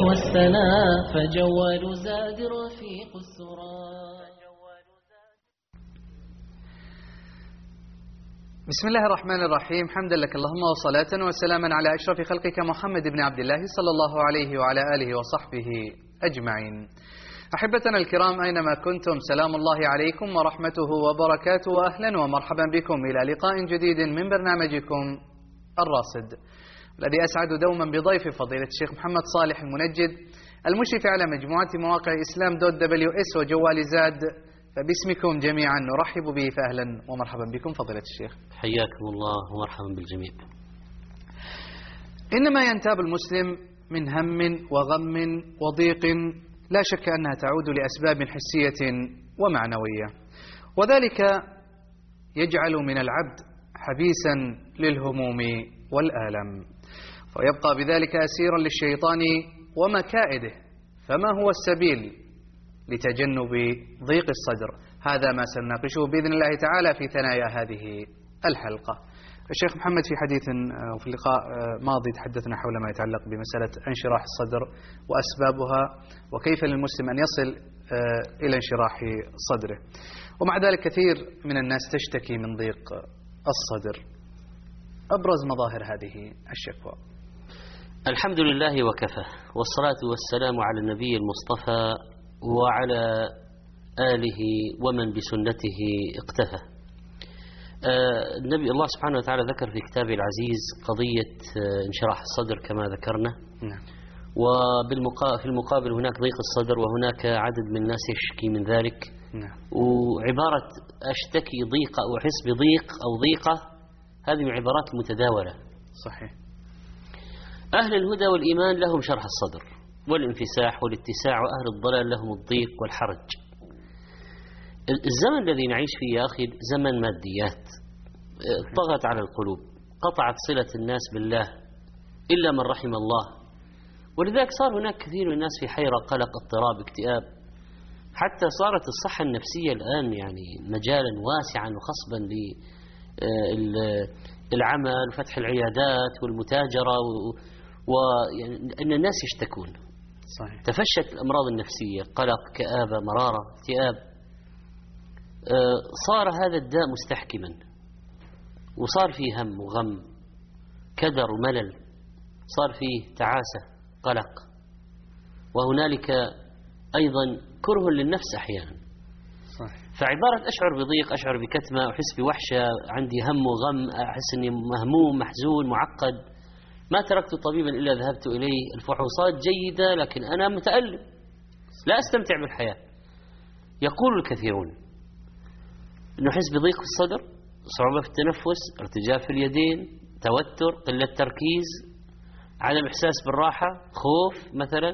والسناء فجوال زاد رفيق السرى. بسم الله الرحمن الرحيم. حمدا لك اللهم وصلاة وسلاما على أشرف خلقك محمد بن عبد الله صلى الله عليه وعلى آله وصحبه أجمعين. أحبتنا الكرام أينما كنتم، سلام الله عليكم ورحمته وبركاته، وأهلا ومرحبا بكم إلى لقاء جديد من برنامجكم الراصد، الذي أسعد دوما بضيف فضيلة الشيخ محمد صالح المنجد، المشرف على مجموعة مواقع islam.ws وجوال زاد. فباسمكم جميعا نرحب به، فأهلا ومرحبا بكم فضيلة الشيخ. حياكم الله ومرحبا بالجميع. إنما ينتاب المسلم من هم وغم وضيق لا شك أنها تعود لأسباب حسية ومعنوية، وذلك يجعل من العبد حبيسا للهموم والآلام، ويبقى بذلك أسيرا للشيطان ومكائده. فما هو السبيل لتجنب ضيق الصدر؟ هذا ما سنناقشه بإذن الله تعالى في ثنايا هذه الحلقة. الشيخ محمد في حديث وفي اللقاء ماضي تحدثنا حول ما يتعلق بمسألة انشراح الصدر وأسبابها، وكيف للمسلم أن يصل إلى انشراح صدره. ومع ذلك كثير من الناس تشتكي من ضيق الصدر. أبرز مظاهر هذه الشكوى. الحمد لله وكفى، والصلاة والسلام على النبي المصطفى وعلى آله ومن بسنته اقتفى. النبي الله سبحانه وتعالى ذكر في كتابه العزيز قضية انشراح الصدر كما ذكرنا، وفي المقابل هناك ضيق الصدر، وهناك عدد من الناس يشكي من ذلك. وعبارة أشتكي ضيق أو أحس بضيق أو ضيقة هذه من العبارات المتداولة. صحيح. أهل الهدى والإيمان لهم شرح الصدر والانفساح والاتساع، وأهل الضلال لهم الضيق والحرج. الزمن الذي نعيش فيه يا أخي زمن ماديات طغت على القلوب، قطعت صلة الناس بالله إلا من رحم الله، ولذلك صار هناك كثير من الناس في حيرة، قلق، اضطراب، اكتئاب. حتى صارت الصحة النفسية الآن يعني مجالا واسعا وخصبا للعمل وفتح العيادات والمتاجرة، ويعني أن الناس يشتكون. صحيح. تفشت الأمراض النفسية، قلق، كآبة، مرارة، اكتئاب. صار هذا الداء مستحكما، وصار فيه هم وغم، كدر وملل، صار فيه تعاسة، قلق، وهنالك أيضا كره للنفس أحيانا. صحيح. فعبارة أشعر بضيق، أشعر بكتمة، أحس بوحشة، عندي هم وغم، أحس أني مهموم، محزون، معقد، ما تركت طبيبا إلا ذهبت إليه، الفحوصات جيدة لكن أنا متألم، لا أستمتع بالحياة. يقول الكثيرون نحس بضيق في الصدر، صعوبة في التنفس، ارتجاف في اليدين، توتر، قلة تركيز، عدم إحساس بالراحة، خوف مثلا.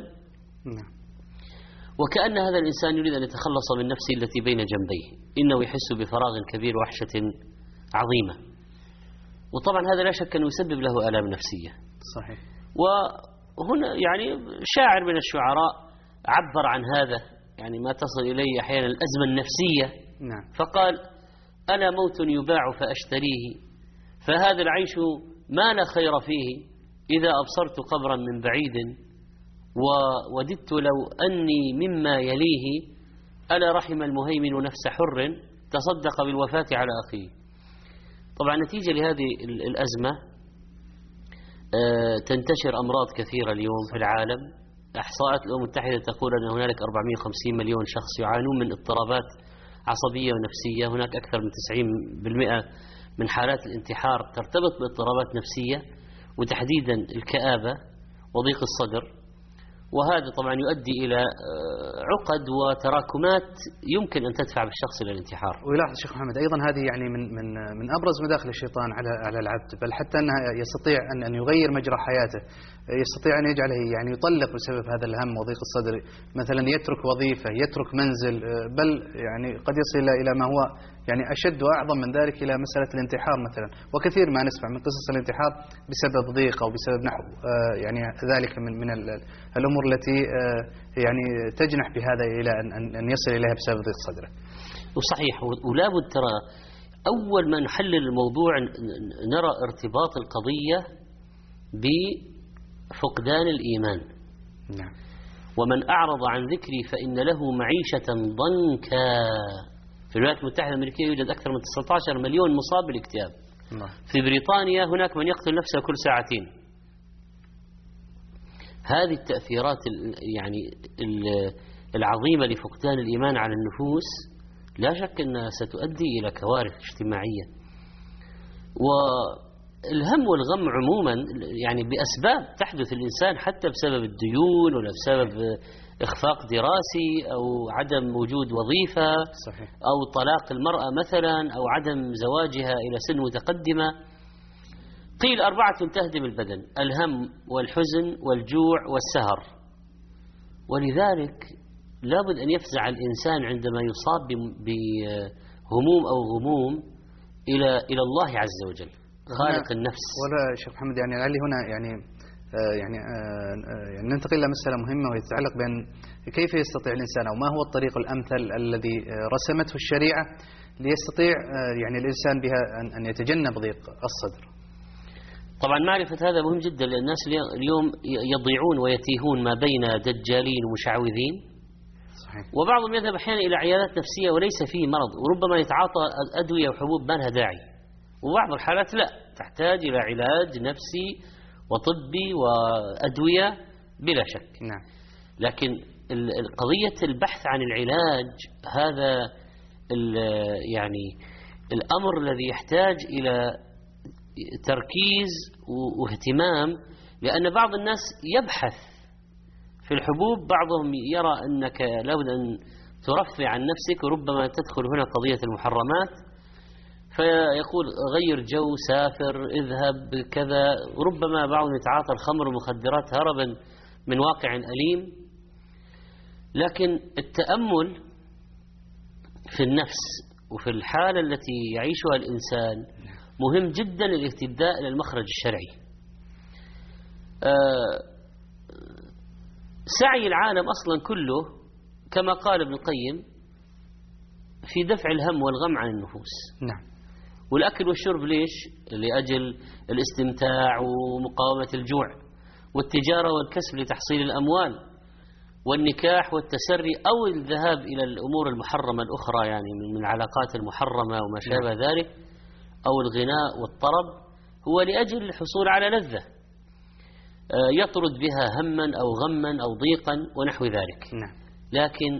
وكأن هذا الإنسان يريد أن يتخلص من نفسه التي بين جنبيه، إنه يحس بفراغ كبير ووحشة عظيمة، وطبعا هذا لا شك أنه يسبب له آلام نفسية. صحيح. وهنا يعني شاعر من الشعراء عبر عن هذا، يعني ما تصل إليه أحيانا الأزمة النفسية. نعم. فقال: ألا موت يباع فأشتريه، فهذا العيش ما لا خير فيه، إذا أبصرت قبرا من بعيد ووددت لو أني مما يليه، ألا رحم المهيمن نفس حر تصدق بالوفاة على أخيه. طبعا نتيجة لهذه الأزمة تنتشر أمراض كثيرة اليوم في العالم. إحصاءات الأمم المتحدة تقول أن هنالك 450 مليون شخص يعانون من اضطرابات عصبية ونفسية. هناك أكثر من 90% من حالات الانتحار ترتبط باضطرابات نفسية، وتحديدا الكآبة وضيق الصدر، وهذا طبعا يؤدي إلى عقد وتراكمات يمكن أن تدفع بالشخص إلى الانتحار. ويلاحظ الشيخ محمد أيضا هذه يعني من أبرز مداخل الشيطان على العبد، بل حتى أنها يستطيع أن يغير مجرى حياته، يستطيع أن يجعله يعني يطلق بسبب هذا الهم وضيق الصدر، مثلا يترك وظيفة، يترك منزل، بل يعني قد يصل إلى ما هو يعني أشد وأعظم من ذلك، إلى مسألة الانتحار مثلا. وكثير ما نسمع من قصص الانتحار بسبب ضيق أو بسبب نحو يعني ذلك من الأمور التي يعني تجنح بهذا إلى أن يصل إليها بسبب ضيق صدره. وصحيح. ولا بد ترى أول ما نحلل الموضوع نرى ارتباط القضية بفقدان الإيمان. نعم. ومن أعرض عن ذكري فإن له معيشة ضنكا. في الولايات المتحدة الأمريكية يوجد أكثر من 19 مليون مصاب بالاكتئاب. في بريطانيا هناك من يقتل نفسه كل ساعتين. هذه التأثيرات يعني العظيمة لفقدان الإيمان على النفوس لا شك أنها ستؤدي إلى كوارث اجتماعية. والهم والغم عموما يعني بأسباب تحدث الإنسان حتى بسبب الديون ولا بسبب إخفاق دراسي أو عدم وجود وظيفة. صحيح. أو طلاق المرأة مثلا أو عدم زواجها إلى سن متقدمة. قيل 4 تهدم البدن: الهم والحزن والجوع والسهر. ولذلك لابد أن يفزع الإنسان عندما يصاب بهموم أو غموم إلى الله عز وجل خالق النفس. ولا شيخ محمد يعني لعلي هنا يعني ننتقل إلى مسألة مهمة وهي تتعلق بأن كيف يستطيع الإنسان أو ما هو الطريق الأمثل الذي رسمته الشريعة ليستطيع يعني الإنسان بها أن يتجنب ضيق الصدر. طبعا معرفة هذا مهم جدا، لأن الناس اليوم يضيعون ويتيهون ما بين دجالين ومشعوذين. صحيح. وبعضهم يذهب أحيانا إلى عيادات نفسية وليس فيه مرض، وربما يتعاطى أدوية وحبوب ما لها داعي، وبعض الحالات لا تحتاج إلى علاج نفسي وطبي وأدوية بلا شك. نعم. لكن قضية البحث عن العلاج هذا يعني الأمر الذي يحتاج إلى تركيز واهتمام، لأن بعض الناس يبحث في الحبوب، بعضهم يرى أنك لابد أن ترفع عن نفسك، وربما تدخل هنا قضية المحرمات، فيقول غير جو، سافر، اذهب كذا. ربما بعضهم يتعاطى الخمر والمخدرات هربا من واقع أليم. لكن التأمل في النفس وفي الحالة التي يعيشها الإنسان مهم جدا للاهتداء إلى المخرج الشرعي. سعي العالم أصلا كله كما قال ابن القيم في دفع الهم والغم عن النفوس. نعم. والأكل والشرب ليش؟ لأجل الاستمتاع ومقاومة الجوع، والتجارة والكسب لتحصيل الأموال، والنكاح والتسري أو الذهاب إلى الأمور المحرمة الأخرى يعني من العلاقات المحرمة وما شابه ذلك، أو الغناء والطرب، هو لأجل الحصول على لذة يطرد بها هما أو غما أو ضيقا ونحو ذلك. نعم. لكن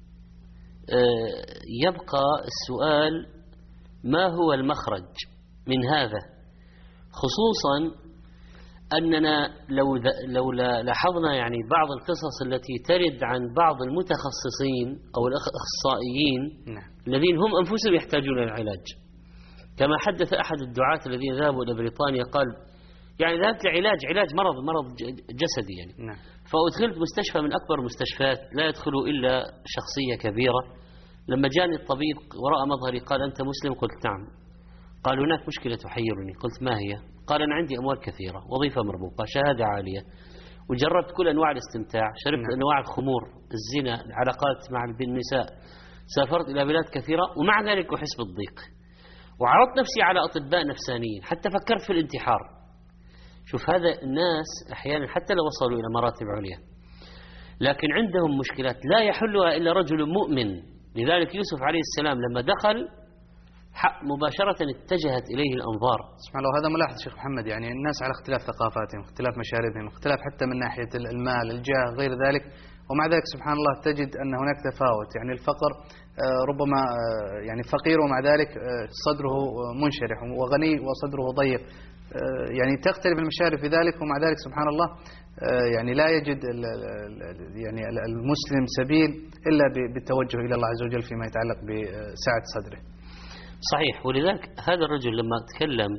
يبقى السؤال: ما هو المخرج من هذا؟ خصوصا أننا لو لاحظنا يعني بعض القصص التي ترد عن بعض المتخصصين أو الأخصائيين الذين هم أنفسهم يحتاجون إلى العلاج، كما حدث أحد الدعاة الذين ذهبوا إلى بريطانيا، قال يعني ذهبت لعلاج مرض جسدي يعني. فأدخلت مستشفى من أكبر المستشفيات لا يدخل إلا شخصية كبيرة. لما جاني الطبيب ورأى مظهري قال: أنت مسلم؟ قلت: نعم. قال: هناك مشكلة تحيرني. قلت: ما هي؟ قال: أنا عندي أموال كثيرة، وظيفة مرموقة، شهادة عالية، وجربت كل أنواع الاستمتاع، شربت أنواع الخمور، الزنا، العلاقات مع النساء، سافرت إلى بلاد كثيرة، ومع ذلك أحس بالضيق، وعرضت نفسي على أطباء نفسانيين، حتى فكرت في الانتحار. شوف هذا الناس أحيانا حتى لو وصلوا إلى مراتب عليا لكن عندهم مشكلات لا يحلها إلا رجل مؤمن. لذلك يوسف عليه السلام لما دخل مباشرة اتجهت إليه الأنظار. سبحان الله. هذا ملاحظ شيخ محمد، يعني الناس على اختلاف ثقافاتهم، اختلاف مشاربهم، اختلاف حتى من ناحية المال، الجاه، غير ذلك، ومع ذلك سبحان الله تجد أن هناك تفاوت. يعني الفقر ربما يعني فقير ومع ذلك صدره منشرح، وغني وصدره ضيق. يعني تختلف المشارب في ذلك، ومع ذلك سبحان الله يعني لا يجد يعني المسلم سبيل إلا بالتوجه إلى الله عز وجل فيما يتعلق بسعة صدره. صحيح. ولذلك هذا الرجل لما تكلم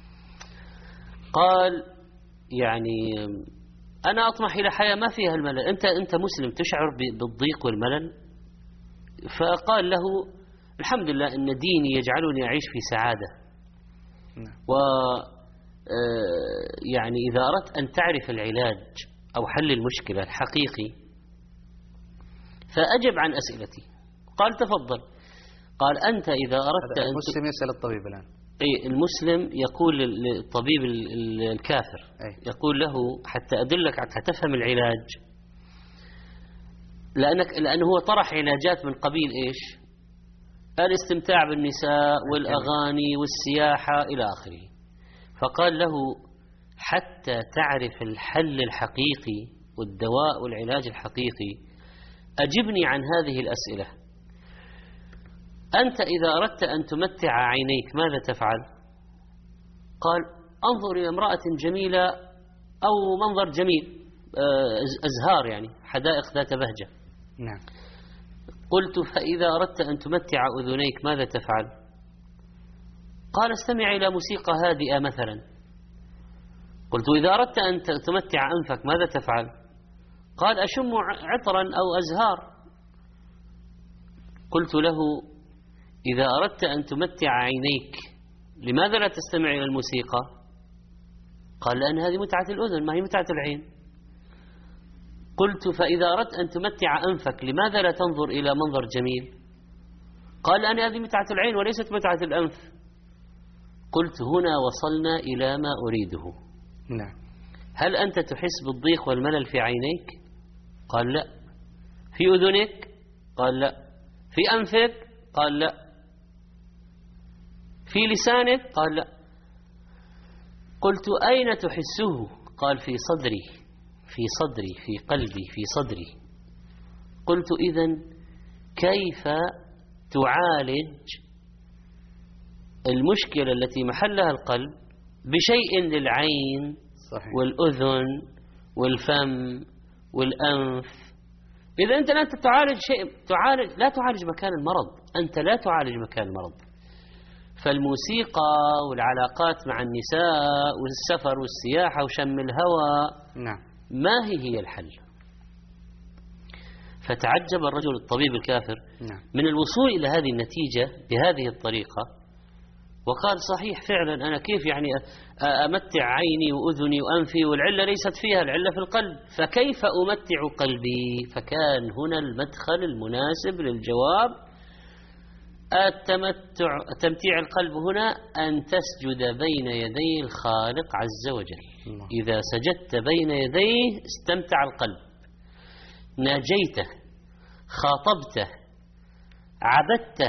قال: يعني أنا أطمح إلى حياة ما فيها الملل. أنت مسلم تشعر بالضيق والملل؟ فقال له: الحمد لله أن ديني يجعلني أعيش في سعادة. و يعني إذا أردت أن تعرف العلاج أو حل المشكلة الحقيقي فأجب عن أسئلتي. قال: تفضل. قال: أنت إذا أردت أن المسلم يسأل الطبيب الآن. أي المسلم يقول للطبيب الكافر، يقول له: حتى أدلك حتى تفهم العلاج لأنه هو طرح علاجات من قبيل إيش؟ الاستمتاع بالنساء والأغاني والسياحة إلى آخره. فقال له حتى تعرف الحل الحقيقي والدواء والعلاج الحقيقي أجبني عن هذه الأسئلة. أنت إذا أردت أن تمتع عينيك ماذا تفعل؟ قال أنظر إلى امرأة جميلة أو منظر جميل، أزهار يعني حدائق ذات بهجة. نعم. قلت فإذا أردت أن تمتع أذنيك ماذا تفعل؟ قال استمع إلى موسيقى هادئة مثلا. قلت إذا أردت أن تمتع أنفك ماذا تفعل؟ قال أشم عطرا أو أزهار. قلت له إذا أردت أن تمتع عينيك لماذا لا تستمع إلى الموسيقى؟ قال لأن هذه متعة الأذن ما هي متعة العين. قلت فإذا أردت أن تمتع أنفك لماذا لا تنظر إلى منظر جميل؟ قال لأن هذه متعة العين وليست متعة الأنف. قلت هنا وصلنا إلى ما أريده. نعم. هل أنت تحس بالضيق والملل في عينيك؟ قال لا. في أذنك؟ قال لا. في أنفك؟ قال لا. في لسانك؟ قال لا. قلت أين تحسه؟ قال في صدري، في صدري، في قلبي، في صدري. قلت إذن كيف تعالج المشكلة التي محلها القلب بشيء للعين صحيح. والأذن والفم والأنف؟ إذا أنت لا تعالج شيء، لا تعالج مكان المرض، أنت لا تعالج مكان المرض. فالموسيقى والعلاقات مع النساء والسفر والسياحة وشم الهواء نعم ما هي الحل. فتعجب الرجل الطبيب الكافر نعم. من الوصول إلى هذه النتيجة بهذه الطريقة، وقال صحيح فعلا أنا كيف يعني أمتع عيني وأذني وأنفي والعلة ليست فيها، العلة في القلب، فكيف أمتع قلبي؟ فكان هنا المدخل المناسب للجواب. تمتيع القلب هنا أن تسجد بين يدي الخالق عز وجل. إذا سجدت بين يديه استمتع القلب، ناجيته، خاطبته، عبدته،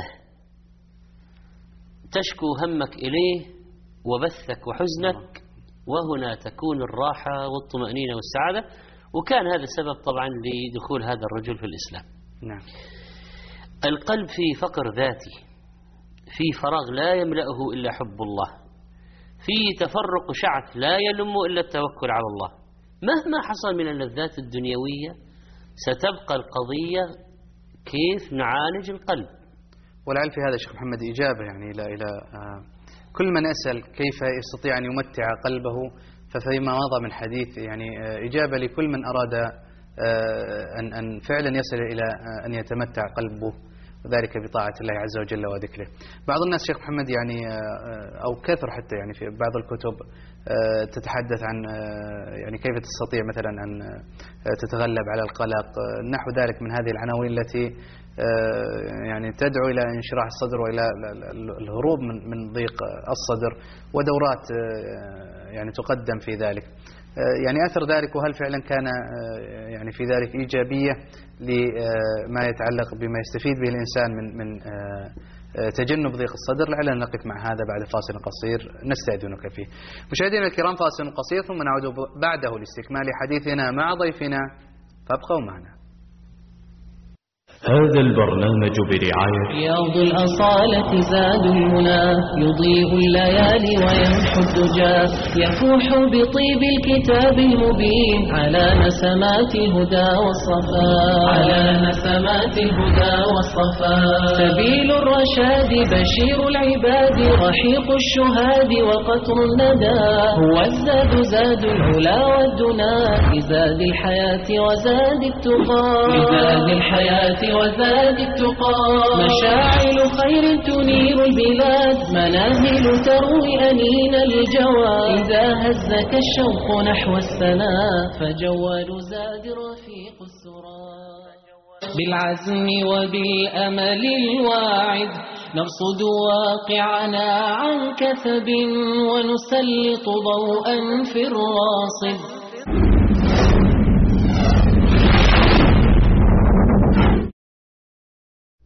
تشكو همك إليه وبثك وحزنك، وهنا تكون الراحة والطمأنينة والسعادة. وكان هذا السبب طبعا لدخول هذا الرجل في الإسلام. نعم. القلب في فقر ذاتي، في فراغ لا يملأه إلا حب الله، في تفرق شعث لا يلم إلا التوكل على الله. مهما حصل من اللذات الدنيوية ستبقى القضية كيف نعالج القلب. ولعل في هذا شيخ محمد إجابة يعني إلى كل من أسأل كيف يستطيع أن يمتع قلبه، ففيما مضى من حديث يعني إجابة لكل من أراد أن فعلا يصل إلى أن يتمتع قلبه، وذلك بطاعة الله عز وجل وذكره. بعض الناس شيخ محمد يعني أو كثر حتى يعني في بعض الكتب تتحدث عن يعني كيف تستطيع مثلا أن تتغلب على القلق، نحو ذلك من هذه العناوين التي يعني تدعو إلى انشراح الصدر وإلى الهروب من ضيق الصدر، ودورات يعني تقدم في ذلك. يعني أثر ذلك، وهل فعلا كان يعني في ذلك إيجابية لما يتعلق بما يستفيد به الإنسان من تجنب ضيق الصدر؟ لعلنا نقف مع هذا بعد فاصل قصير نستأذنك فيه. مشاهدينا الكرام، فاصل قصير ثم نعود بعده لاستكمال حديثنا مع ضيفنا، فابقوا معنا. هذا البرنامج برعاية رياض الأصالة زاد المنى، يضيء الليالي ويمحو الدجى، يفوح بطيب الكتاب المبين على نسمات الهدى والصفاء، على نسمات الهدى والصفاء. سبيل الرشاد بشير العباد، رحيق الشهاد وقطر الندى، هو الزاد زاد العلا والدنا، لزاد الحياة وزاد التقى، لزاد الحياة وزاد التقى. مشاعل خير تنير البلاد، منازل تروي أنين الجوى، إذا هزك الشوق نحو السناء، فجوال زاد رفيق السرى. بالعزم وبالأمل الواعد نرصد واقعنا عن كثب، ونسلط ضوءا في الراصد.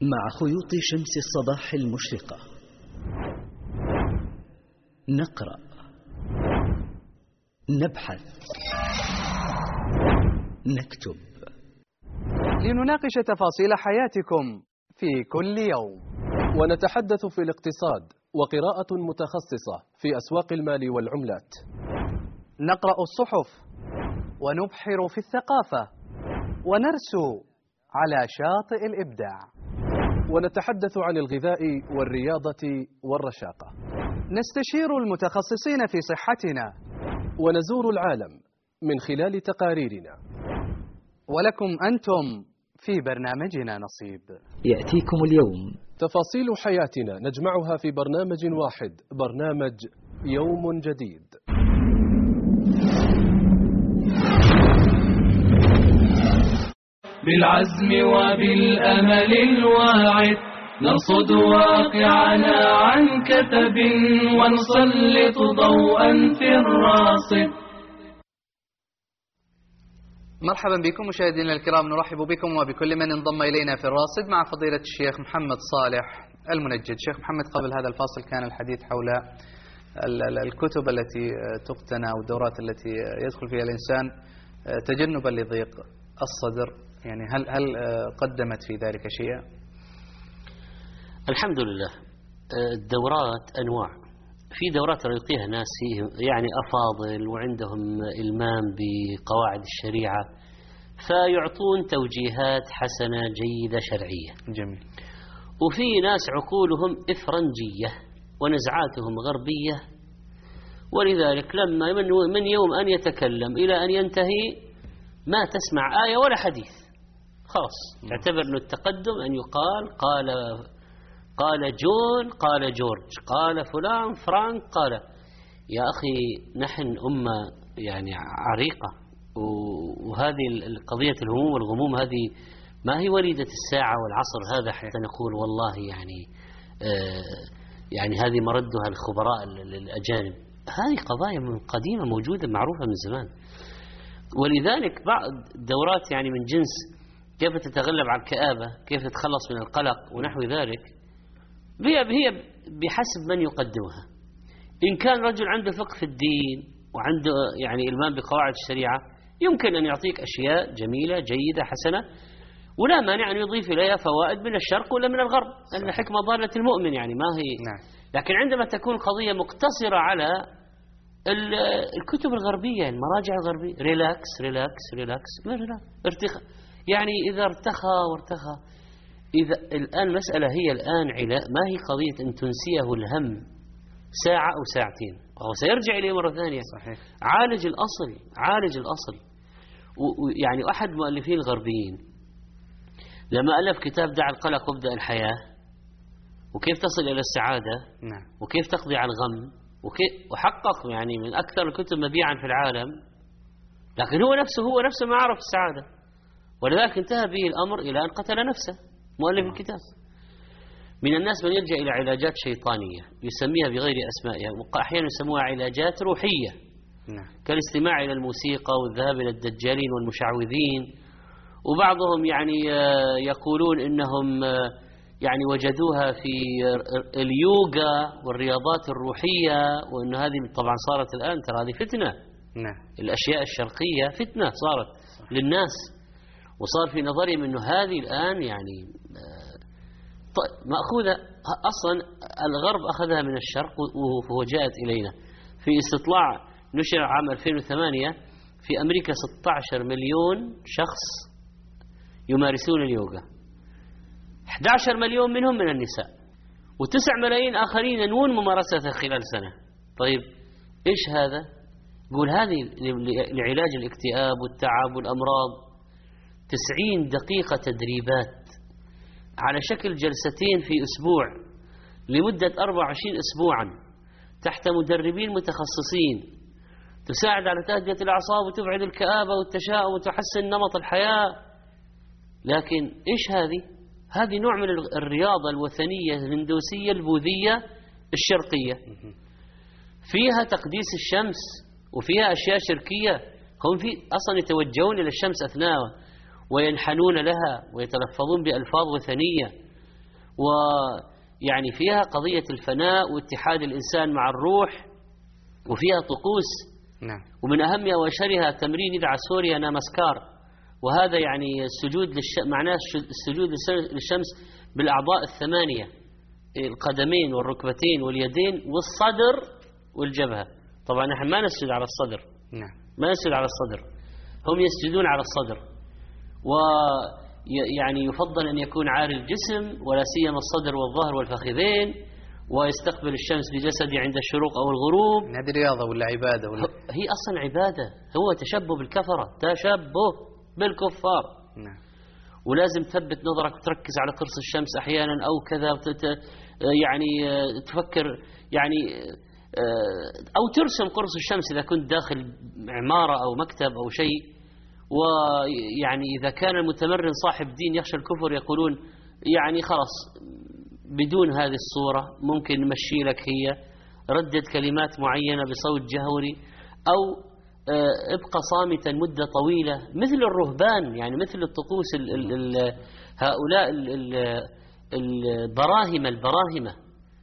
مع خيوط شمس الصباح المشرقة. نقرأ، نبحث، نكتب، لنناقش تفاصيل حياتكم في كل يوم، ونتحدث في الاقتصاد وقراءة متخصصة في أسواق المال والعملات. نقرأ الصحف ونبحر في الثقافة ونرسو على شاطئ الإبداع، ونتحدث عن الغذاء والرياضة والرشاقة. نستشير المتخصصين في صحتنا ونزور العالم من خلال تقاريرنا. ولكم أنتم في برنامجنا نصيب. يأتيكم اليوم تفاصيل حياتنا نجمعها في برنامج واحد، برنامج يوم جديد. بالعزم وبالأمل الواعد نرصد واقعنا عن كثب ونسلط ضوءا في الراصد. مرحبا بكم مشاهدينا الكرام، نرحب بكم وبكل من انضم إلينا في الراصد مع فضيلة الشيخ محمد صالح المنجد. شيخ محمد، قبل هذا الفاصل كان الحديث حول الكتب التي تقتنى والدورات التي يدخل فيها الإنسان تجنبا لضيق الصدر، يعني هل قدمت في ذلك شيئا؟ الحمد لله. الدورات أنواع، في دورات يلقيها ناس يعني أفاضل وعندهم إلمام بقواعد الشريعة، فيعطون توجيهات حسنة جيدة شرعية. جميل. وفي ناس عقولهم إفرنجية ونزعاتهم غربية، ولذلك لما من يوم أن يتكلم إلى أن ينتهي ما تسمع آية ولا حديث، خلاص تعتبر أنه التقدم أن يقال قال جون، قال جورج، قال فلان فرانك، قال. يا أخي نحن أمة يعني عريقة، وهذه القضية الهموم والغموم هذه ما هي وليدة الساعة والعصر هذا حتى نقول والله يعني هذه مردها الخبراء الأجانب. هذه قضايا من قديمة موجودة معروفة من زمان. ولذلك بعض الدورات يعني من جنس كيف تتغلب على الكآبة، كيف تتخلص من القلق ونحو ذلك، هي بحسب من يقدمها. إن كان رجل عنده فقه في الدين وعنده يعني إلمام بقواعد الشريعة يمكن أن يعطيك أشياء جميلة جيدة حسنة، ولا مانع أن يضيف إليها فوائد من الشرق ولا من الغرب، لأن حكمة ضالة المؤمن يعني ما هي. لكن عندما تكون قضية مقتصرة على الكتب الغربية المراجع الغربية، ريلاكس ريلاكس ريلاكس، ارتخاء، يعني إذا ارتخى إذا الآن المسألة هي الآن علاء، ما هي قضية أن تنسيه الهم ساعة أو ساعتين، وهو سيرجع إليه مرة ثانية. صحيح. عالج الأصل. ويعني أحد مؤلفين الغربيين لما ألف كتاب دع القلق وابدأ الحياة، وكيف تصل إلى السعادة، نعم، وكيف تقضي على الغم، وحقق يعني من أكثر الكتب مبيعا في العالم، لكن هو نفسه ما عرف السعادة، ولذلك انتهى به الأمر إلى أن قتل نفسه مؤلف الكتاب. من الناس من يلجأ إلى علاجات شيطانية يسميها بغير أسمائها، وأحيانا يسموها علاجات روحية، كالاستماع إلى الموسيقى والذهاب إلى الدجالين والمشعوذين. وبعضهم يعني يقولون إنهم يعني وجدوها في اليوغا والرياضات الروحية، وأن هذه طبعا صارت الآن ترى هذه فتنة. الأشياء الشرقية فتنة صارت للناس، وصار في نظرهم أنه هذه الآن يعني مأخوذة أصلا الغرب أخذها من الشرق وجاءت إلينا. في استطلاع نشر عام 2008 في أمريكا 16 مليون شخص يمارسون اليوغا، 11 مليون منهم من النساء، و9 ملايين آخرين ينوون ممارستها خلال سنة. طيب إيش هذا؟ يقول هذه لعلاج الاكتئاب والتعب والأمراض، 90 دقيقة تدريبات على شكل جلستين في أسبوع لمدة 24 أسبوعا تحت مدربين متخصصين، تساعد على تهدئة الأعصاب وتبعد الكآبة والتشاؤم وتحسن نمط الحياة. لكن إيش هذه نوع من الرياضة الوثنية الهندوسية البوذية الشرقية، فيها تقديس الشمس وفيها أشياء شركية. هم في أصلا يتوجهون إلى الشمس أثناء وينحنون لها ويتلفظون بألفاظ وثنية. ويعني فيها قضية الفناء واتحاد الإنسان مع الروح، وفيها طقوس. نعم. ومن أهمها وأشهرها تمرين يدعى سوريا نامسكار، وهذا يعني السجود معناه السجود للشمس بالأعضاء الثمانية، القدمين والركبتين واليدين والصدر والجبهة. طبعا نحن ما نسجد على الصدر، نعم، ما نسجد على الصدر، هم يسجدون على الصدر. ويعني يفضل أن يكون عاري الجسم، ولا سيما الصدر والظهر والفخذين، ويستقبل الشمس بجسده عند الشروق أو الغروب. هذه رياضة ولا عبادة ولا؟ هي أصلا عبادة، هو تشبه بالكفرة، تشبه بالكفار. نعم. ولازم تثبت نظرك وتركز على قرص الشمس أحيانا أو كذا، يعني تفكر يعني أو ترسم قرص الشمس إذا كنت داخل عمارة أو مكتب أو شيء. ويعني إذا كان المتمرن صاحب دين يخشى الكفر يقولون يعني خلاص بدون هذه الصورة ممكن نمشي لك، هي ردد كلمات معينة بصوت جهوري، أو ابقى صامتا مدة طويلة مثل الرهبان، يعني مثل الطقوس هؤلاء البراهمة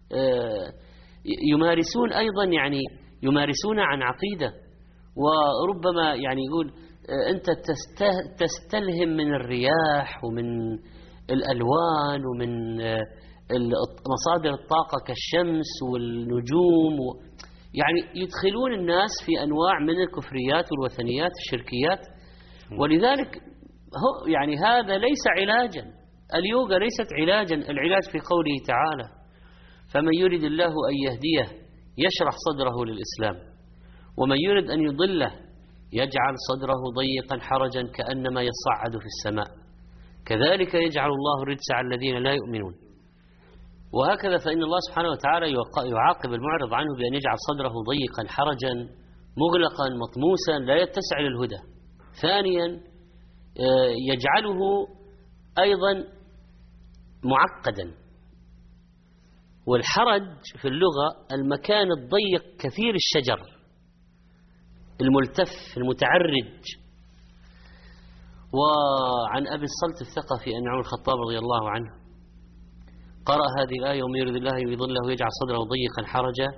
يمارسون أيضا، يعني يمارسون عن عقيدة. وربما يعني يقول أنت تستلهم من الرياح ومن الألوان ومن مصادر الطاقة كالشمس والنجوم، يعني يدخلون الناس في أنواع من الكفريات والوثنيات الشركيات. ولذلك يعني هذا ليس علاجا، اليوغا ليست علاجا، العلاج في قوله تعالى: فمن يريد الله أن يهديه يشرح صدره للإسلام، ومن يريد أن يضله يجعل صدره ضيقا حرجا كأنما يصعد في السماء، كذلك يجعل الله الرجس على الذين لا يؤمنون. وهكذا فإن الله سبحانه وتعالى يعاقب المعرض عنه بأن يجعل صدره ضيقا حرجا مغلقا مطموسا لا يتسع للهدى. ثانيا يجعله أيضا معقدا، والحرج في اللغة المكان الضيق كثير الشجر الملتف المتعرج. وعن أبي الصلت الثقفي أن عمر الخطاب رضي الله عنه قرأ هذه الآية: ومن يريد الله أن يضله يجعل صدره ضيقا حرجا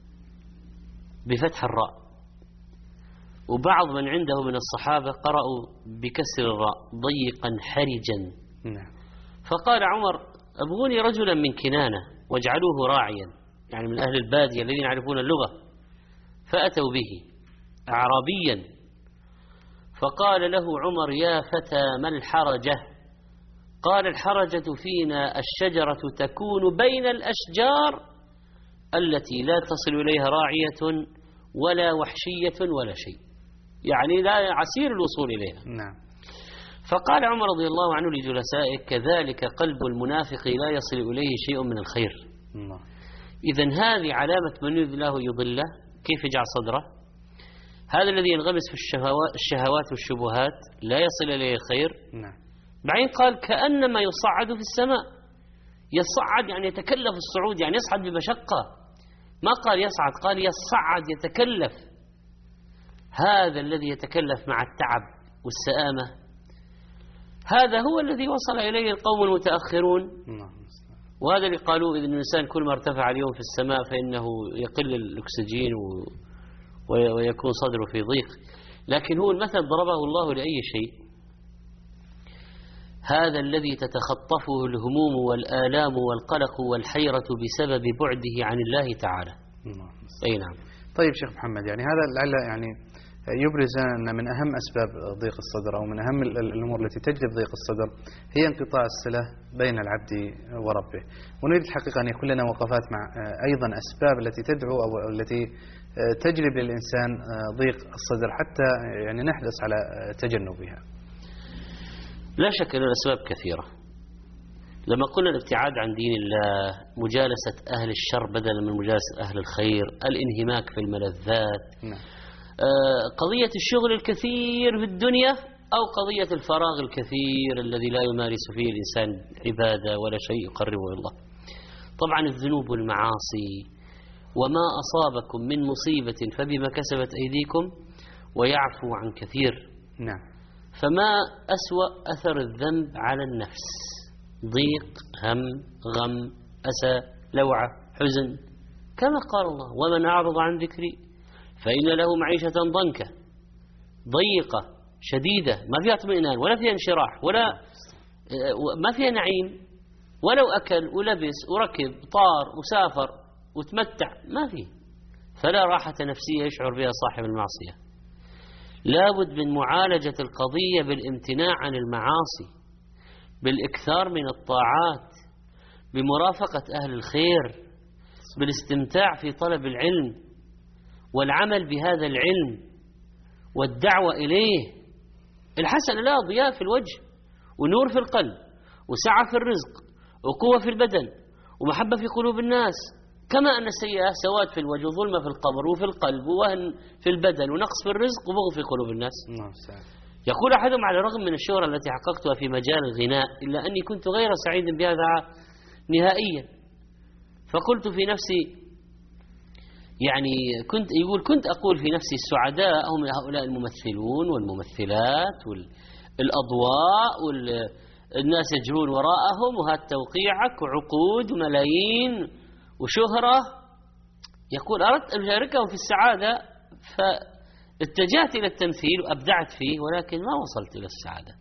بفتح الراء، وبعض من عنده من الصحابة قرأوا بكسر الراء ضيقا حرجا. فقال عمر: أبغوني رجلا من كنانة واجعلوه راعيا، يعني من أهل البادية الذين يعرفون اللغة. فأتوا به أعرابيا، فقال له عمر: يا فتى ما الحرجة؟ قال: الحرجة فينا الشجرة تكون بين الأشجار التي لا تصل إليها راعية ولا وحشية ولا شيء، يعني لا عسير الوصول إليها. نعم. فقال عمر رضي الله عنه لجلسائه: كذلك قلب المنافق لا يصل إليه شيء من الخير. إذن هذه علامة من يريد الله يضله، كيف يجعل صدره. هذا الذي ينغمس في الشهوات والشبهات لا يصل إليه الخير. بعدين قال: كأنما يصعد في السماء. يصعد يعني يتكلف الصعود، يعني يصعد بمشقة، ما قال يصعد، قال يصعد يتكلف. هذا الذي يتكلف مع التعب والسآمة، هذا هو الذي وصل إليه القوم المتأخرون. وهذا اللي قالوا إذن الإنسان كل ما ارتفع اليوم في السماء فإنه يقل الأكسجين ويكون صدره في ضيق. لكن هو المثل ضربه الله لأي شيء. هذا الذي تتخطفه الهموم والآلام والقلق والحيرة بسبب بعده عن الله تعالى. أي نعم. طيب شيخ محمد، يعني هذا لعل يعني يبرز أن من أهم أسباب ضيق الصدر أو من أهم الأمور التي تجلب ضيق الصدر هي انقطاع الصلة بين العبد وربه. ونريد الحقيقة أن يكون لنا وقفات مع أيضا أسباب التي تدعو أو التي تجلب للإنسان ضيق الصدر حتى يعني نحرص على تجنبها. لا شك أن الأسباب كثيرة. لما قلنا الابتعاد عن دين الله، مجالسة أهل الشر بدلا من مجالسة أهل الخير، الانهماك في الملذات، قضية الشغل الكثير في الدنيا أو قضية الفراغ الكثير الذي لا يمارس فيه الإنسان عبادة ولا شيء يقربه إلى الله. طبعا الذنوب والمعاصي، وما أصابكم من مصيبة فبما كسبت أيديكم ويعفو عن كثير. نعم. فما أسوأ أثر الذنب على النفس؟ ضيق، هم، غم، أسى، لوعة، حزن، كما قال الله: ومن أعرض عن ذكري فإن له معيشة ضنكا، ضيقة شديدة، ما فيها اطمئنان ولا فيها انشراح ولا ما فيها نعيم، ولو أكل ولبس وركب طار وسافر وتمتع ما فيه، فلا راحة نفسية يشعر بها صاحب المعصية. لابد من معالجة القضية بالامتناع عن المعاصي، بالإكثار من الطاعات، بمرافقة أهل الخير، بالاستمتاع في طلب العلم والعمل بهذا العلم والدعوة إليه. الحسنة لها ضياء في الوجه ونور في القلب وسعة في الرزق وقوة في البدن ومحبة في قلوب الناس، كما أن السيئة سواد في الوجه وظلمة في القبر وفي القلب ووهن في البدن ونقص في الرزق وبغض في قلوب الناس. يقول أحدهم: على الرغم من الشهرة التي حققتها في مجال الغناء إلا أني كنت غير سعيد بهذا نهائيا. فقلت في نفسي، يعني كنت أقول في نفسي: السعداء هم هؤلاء الممثلون والممثلات والأضواء والناس يجرون وراءهم وهات توقيعك وعقود وملايين وشهرة. يقول: أردت أن أشاركهم في السعادة فاتجهت إلى التمثيل وأبدعت فيه، ولكن ما وصلت إلى السعادة.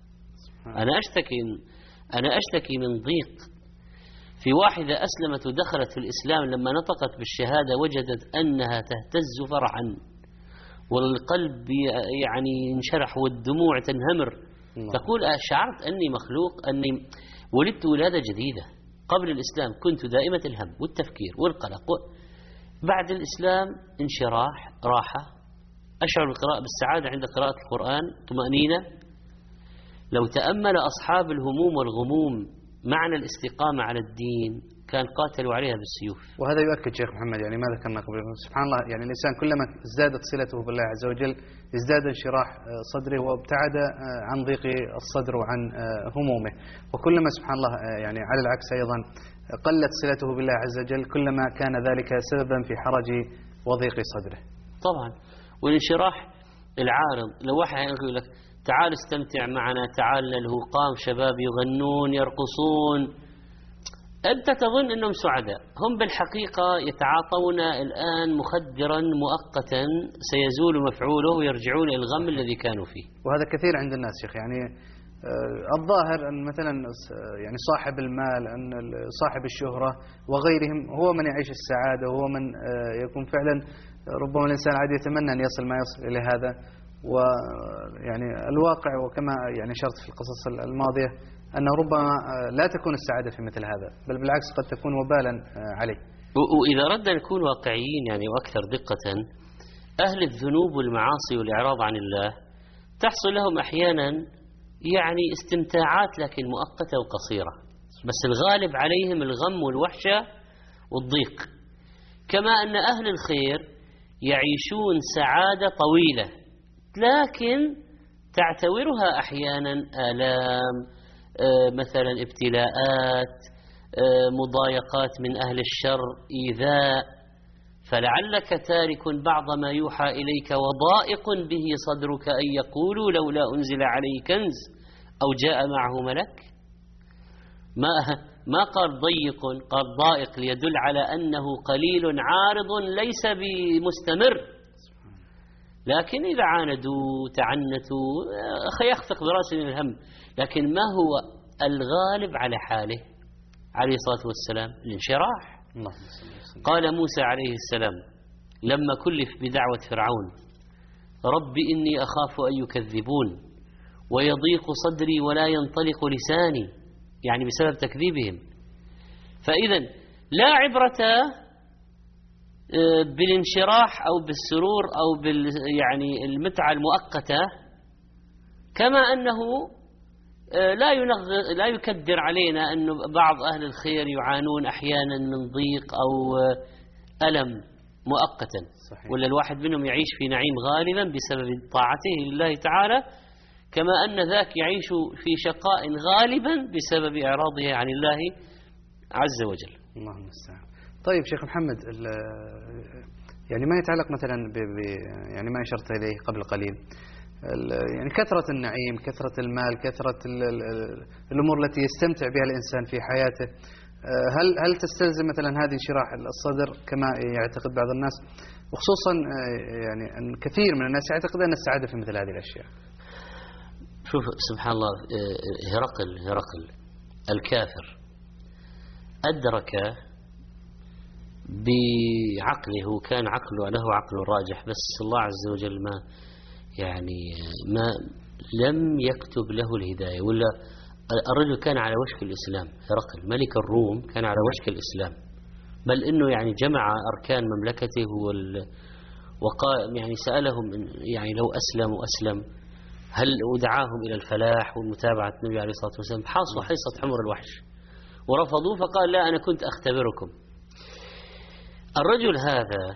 أنا أشتكي من ضيق. في واحدة أسلمت ودخلت في الإسلام، لما نطقت بالشهادة وجدت أنها تهتز فرحا والقلب يعني ينشرح والدموع تنهمر. تقول: شعرت أني مخلوق، أني ولدت ولادة جديدة. قبل الإسلام كنت دائمة الهم والتفكير والقلق، بعد الإسلام انشراح، راحة، أشعر بالسعادة عند قراءة القرآن، طمأنينة. لو تأمل أصحاب الهموم والغموم معنى الاستقامة على الدين كان قاتلوا عليها بالسيوف. وهذا يؤكد شيخ محمد يعني ما ذكرنا قبل، سبحان الله، يعني الإنسان كلما ازدادت صلته بالله عز وجل ازداد انشراح صدره وابتعد عن ضيق الصدر وعن همومه، وكلما سبحان الله يعني على العكس أيضا قلت صلته بالله عز وجل كلما كان ذلك سببا في حرج وضيق صدره. طبعا. والانشراح العارض، لو واحد يقول لك: تعال استمتع معنا، تعال له، قام شباب يغنون يرقصون، أنت تظن أنهم سعداء، هم بالحقيقة يتعاطون الآن مخدرا مؤقتا سيزول مفعوله ويرجعون إلى الغم الذي كانوا فيه. وهذا كثير عند الناس شيخ، يعني الظاهر أن مثلا يعني صاحب المال، أن صاحب الشهرة وغيرهم هو من يعيش السعادة، وهو من يكون فعلا ربما الإنسان عاد يتمنى أن يصل ما يصل إلى هذا. ويعني الواقع وكما يعني شرط في القصص الماضية أنه ربما لا تكون السعادة في مثل هذا، بل بالعكس قد تكون وبالا عليه. وإذا ردنا نكون واقعيين يعني وأكثر دقة، أهل الذنوب والمعاصي والإعراض عن الله تحصل لهم أحيانا يعني استمتاعات لكن مؤقتة وقصيرة، بس الغالب عليهم الغم والوحشة والضيق. كما أن أهل الخير يعيشون سعادة طويلة لكن تعتورها أحيانا آلام، مثلا ابتلاءات، مضايقات من أهل الشر، إيذاء، فلعلك تارك بعض ما يوحى إليك وضائق به صدرك أن يقولوا لولا أنزل عليه كنز أو جاء معه ملك. ما قال ضيق، قال ضائق، ليدل على أنه قليل عارض ليس بمستمر. لكن إذا عاندوا تعنتوا يخفق برأسه من الهم. لكن ما هو الغالب على حاله عليه الصلاة والسلام؟ الانشراح. قال موسى عليه السلام لما كلف بدعوة فرعون: رب إني أخاف أن يكذبون ويضيق صدري ولا ينطلق لساني، يعني بسبب تكذيبهم. فإذا لا عبرة بالانشراح أو بالسرور أو يعني المتعة المؤقتة، كما أنه لا يكدر علينا أن بعض أهل الخير يعانون أحيانا من ضيق أو ألم مؤقتا، ولا الواحد منهم يعيش في نعيم غالبا بسبب طاعته لله تعالى، كما أن ذاك يعيش في شقاء غالبا بسبب إعراضه عن الله عز وجل. الله المستعان. طيب شيخ محمد، يعني ما يتعلق مثلا يعني ما أشرت إليه قبل قليل، يعني كثرة النعيم، كثرة المال، كثرة الأمور التي يستمتع بها الإنسان في حياته، هل تستلزم مثلا هذه انشراح الصدر كما يعتقد بعض الناس؟ وخصوصا يعني أن كثير من الناس يعتقد أن السعادة في مثل هذه الأشياء. شوف سبحان الله، هرقل الكافر أدرك بعقله، كان عقله له عقل راجح، بس الله عز وجل ما لم يكتب له الهداية. ولا الرجل كان على وشك الإسلام، هرقل ملك الروم كان على وشك الإسلام، بل إنه يعني جمع أركان مملكته وقال يعني سألهم يعني لو أسلم هل ودعاهم إلى الفلاح ومتابعة النبي عليه الصلاة والسلام، حاصوا حيصة حمر الوحش ورفضوه، فقال لا أنا كنت أختبركم. الرجل هذا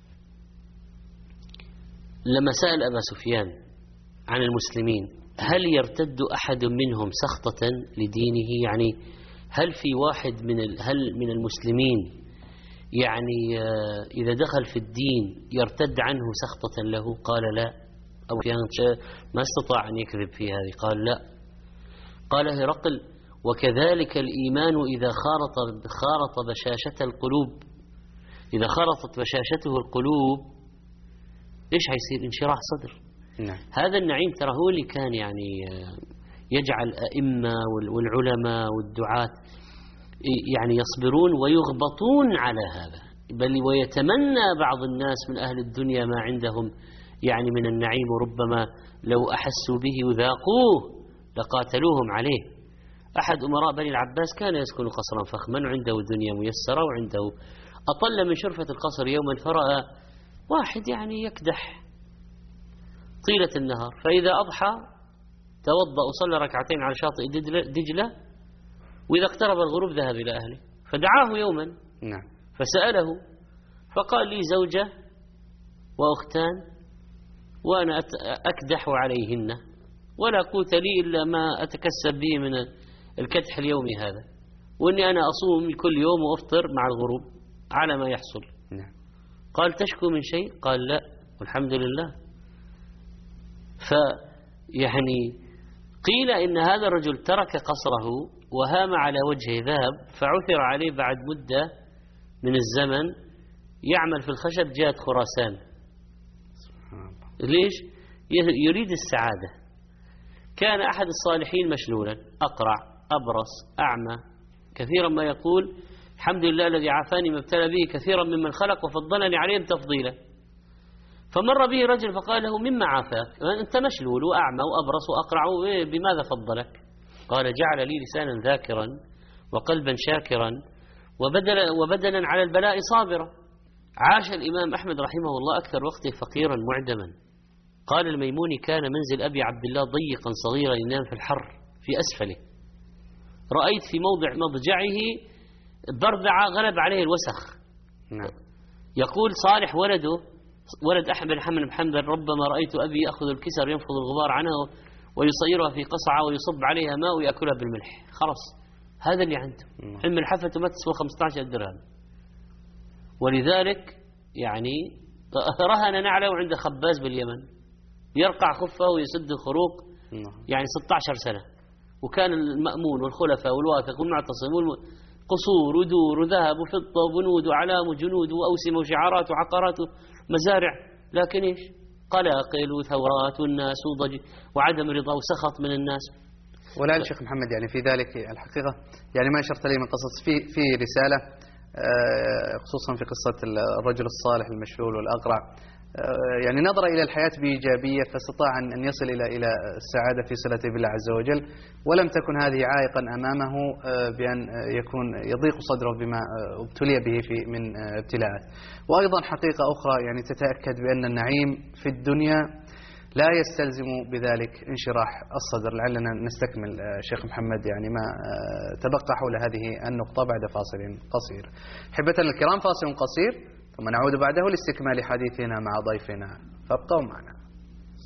لما سأل أبا سفيان عن المسلمين هل يرتد أحد منهم سخطة لدينه، يعني هل في واحد هل من المسلمين يعني إذا دخل في الدين يرتد عنه سخطة له؟ قال لا. أبو سفيان ما استطاع أن يكذب في هذه، قال لا. قال هرقل وكذلك الإيمان إذا خارط بشاشة القلوب، إذا خرطت بشاشته القلوب إيش هيصير؟ انشراح صدر. نعم. هذا النعيم ترى هو اللي كان يعني يجعل الأئمة والعلماء والدعاة يعني يصبرون ويغبطون على هذا، بل ويتمنى بعض الناس من أهل الدنيا ما عندهم يعني من النعيم، وربما لو أحسوا به وذاقوه لقاتلوهم عليه. أحد أمراء بني العباس كان يسكن قصرا فخما وعنده دنيا ميسرة وعنده، أطل من شرفة القصر يوما فرأى واحد يعني يكدح طيلة النهار، فإذا أضحى توضأ وصلى ركعتين على شاطئ دجلة، وإذا اقترب الغروب ذهب إلى أهله. فدعاه يوما نعم. فسأله فقال لي زوجة وأختان وأنا أكدح عليهن ولا قوت لي إلا ما أتكسب به من الكدح اليومي هذا، وإني أنا أصوم كل يوم وأفطر مع الغروب على ما يحصل. نعم. قال تشكو من شيء؟ قال لا والحمد لله. فيعني قيل إن هذا الرجل ترك قصره وهام على وجهه ذهب، فعثر عليه بعد مدة من الزمن يعمل في الخشب جهة خراسان. ليش؟ يريد السعادة. كان أحد الصالحين مشلولا، أقرع، أبرص، أعمى، كثيرا ما يقول الحمد لله الذي عافاني ما ابتلى به كثيرا ممن خلق وفضلني عليهم تفضيلا. فمر به رجل فقال له مما عافاك؟ أنت مشلول وأعمى وأبرص وأقرع، بماذا فضلك؟ قال جعل لي لسانا ذاكرا وقلبا شاكرا وبدنا على البلاء صابرا. عاش الإمام أحمد رحمه الله أكثر وقته فقيرا معدما. قال الميموني كان منزل أبي عبد الله ضيقا صغيرا ينام في الحر في أسفله، رأيت في موضع مضجعه ضربعة غلب عليه الوسخ. نعم. يقول صالح ولد أحمد بن حنبل ربما رأيت أبي يأخذ الكسر ينفض الغبار عنه ويصيرها في قصعة ويصب عليها ماء ويأكلها بالملح. خلاص هذا اللي عنده. حلم الحفة ما تسوى 15 درهم، ولذلك يعني رهن نعله عند خباز باليمن يرقع خفه ويسد الخروق يعني 16 سنة. وكان المأمون والخلفاء والواثق والمعتصم قصور ودور وذهب وفضة وبنود وعلام وجنود وأوسمة وشعارات وعقارات ومزارع، لكن إيش؟ قلاقل وثورات والناس وضج وعدم رضا وسخط من الناس. ولا الشيخ محمد يعني في ذلك الحقيقة يعني ما أشرت لي من قصص في رسالة خصوصا في قصة الرجل الصالح المشلول والأقرع، يعني نظر إلى الحياة بإيجابية فاستطاع أن يصل إلى السعادة في صلته بالله عز وجل، ولم تكن هذه عائقا أمامه بأن يكون يضيق صدره بما ابتلي به من ابتلاءات. وأيضا حقيقة أخرى يعني تتأكد بأن النعيم في الدنيا لا يستلزم بذلك انشراح الصدر. لعلنا نستكمل شيخ محمد يعني ما تبقى حول هذه النقطة بعد فاصل قصير. أحبتنا الكرام فاصل قصير ثم نعود بعده لاستكمال حديثنا مع ضيفنا، فابقوا معنا.